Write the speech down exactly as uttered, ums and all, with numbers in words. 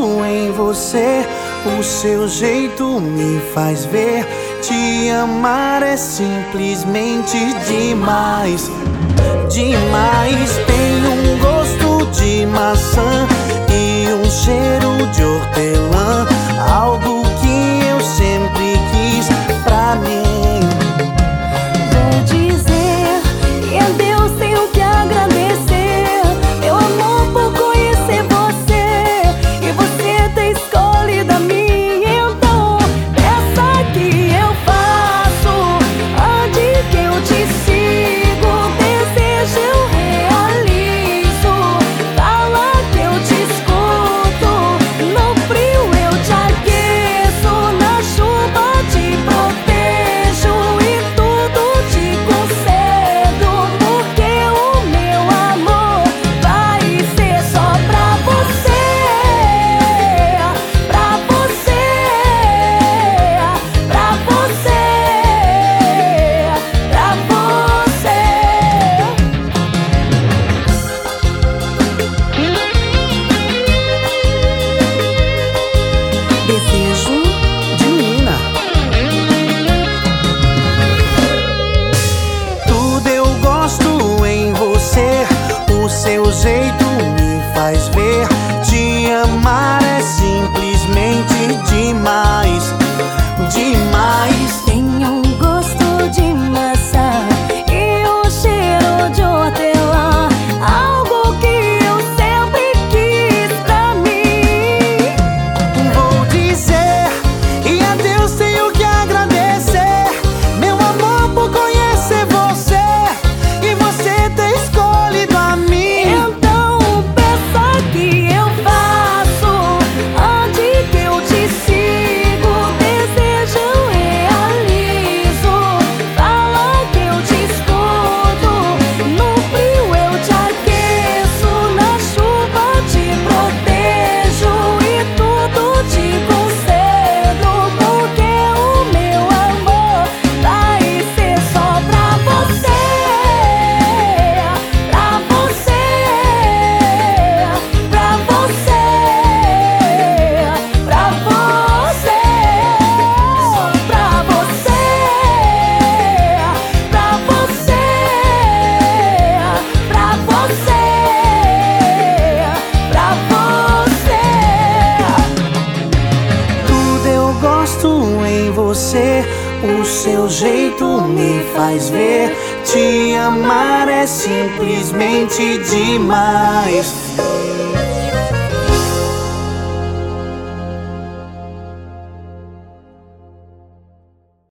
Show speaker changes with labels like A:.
A: em você, o seu jeito me faz ver. Te amar é simplesmente demais, demais. Tem um gosto de maçã e um cheiro de hortelã, algo que eu sempre quis pra mim.
B: Vou dizer que a Deus tenho que agradecer, meu amor, por conhecer você e você ter escolhido a mim. Então, peça que eu faço, onde que eu te sigo, desejo eu realizo, fala que eu te escuto, no frio eu te aqueço, na chuva te protejo e tudo te concedo, porque o meu amor vai ser só pra você, pra você, pra você, pra você.
A: Desejo de Nina. Tudo eu gosto em você, o seu jeito me faz ver. Te amar é simplesmente demais, demais.
B: Tem um gosto de maçã e um cheiro de hortelã, algo que eu sempre quis pra mim.
A: Vou dizer, e a Deus tenho que agradecer, meu amor, por conhecer você e você ter escolhido a mim.
B: Então peça que eu faço, onde que eu te sigo, desejo eu realizo, fala que eu te escuto, no frio eu te aqueço, na chuva te protejo e tudo te concedo, porque o meu amor vai ser só pra você, pra você, pra você, pra você, pra você, pra você, pra você, pra você.
A: Tudo eu gosto em você, o seu jeito me faz ver. Te amar é simplesmente demais.